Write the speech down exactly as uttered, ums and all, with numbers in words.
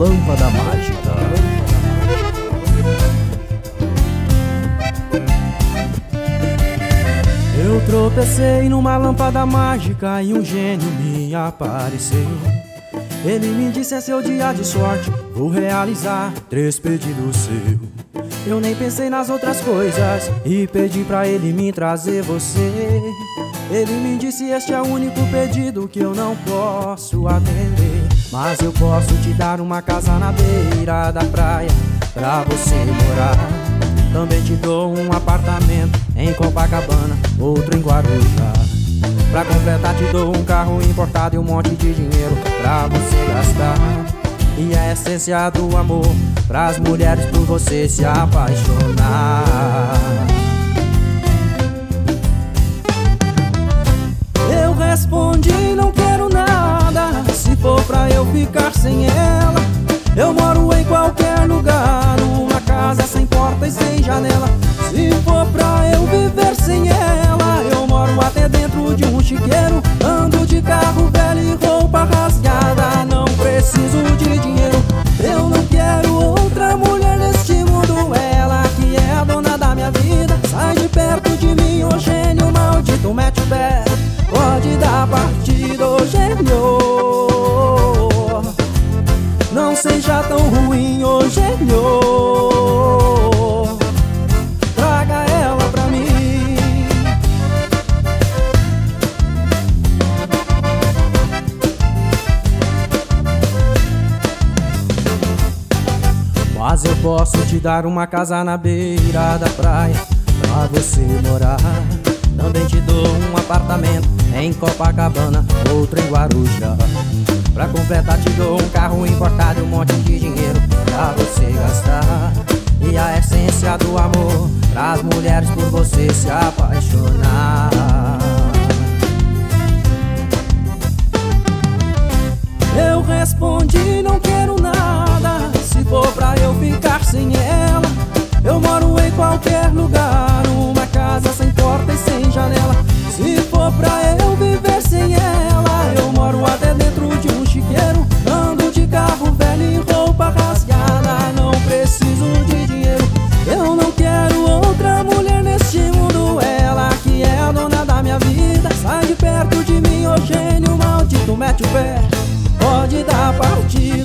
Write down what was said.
Lâmpada Mágica. Eu tropecei numa lâmpada mágica e um gênio me apareceu. Ele me disse: é seu dia de sorte, vou realizar três pedidos seus. Eu nem pensei nas outras coisas e pedi pra ele me trazer você. Ele me disse: este é o único pedido que eu não posso atender, mas eu posso te dar uma casa na beira da praia pra você morar. Também te dou um apartamento em Copacabana, outro em Guarujá. Pra completar te dou um carro importado e um monte de dinheiro pra você gastar. E a essência do amor pras mulheres por você se apaixonar. Eu respondi: não quero nada, se for pra eu ficar sem ela. Eu moro em qualquer lugar, numa casa sem porta e sem janela. Se for pra eu viver sem ela, eu moro até dentro de um chiqueiro. Ando de carro velho e roupa rasgada, não preciso de dinheiro. Eu não quero outra mulher neste mundo, ela que é a dona da minha vida. Sai de perto de mim, ô gênio maldito, mete o pé, pode dar partida, ô gênio. Não seja tão ruim, ô gênio, traga ela pra mim. Mas eu posso te dar uma casa na beira da praia pra você morar. Também te dou um apartamento em Copacabana, outro em Guarujá. Pra completar te dou um carro importado e um monte de dinheiro pra você gastar. E a essência do amor pras mulheres por você se apaixonar. Eu respondi: não quero nada, se for pra eu ficar sem ela. Eu moro em qualquer lugar, numa casa sem porta e sem janela. Se for pra eu viver sem ela, eu moro até dentro de um chiqueiro. Ando de carro velho e roupa rasgada, não preciso de dinheiro. Eu não quero outra mulher neste mundo, ela que é a dona da minha vida. Sai de perto de mim, ô gênio maldito, mete o pé, pode dar partida.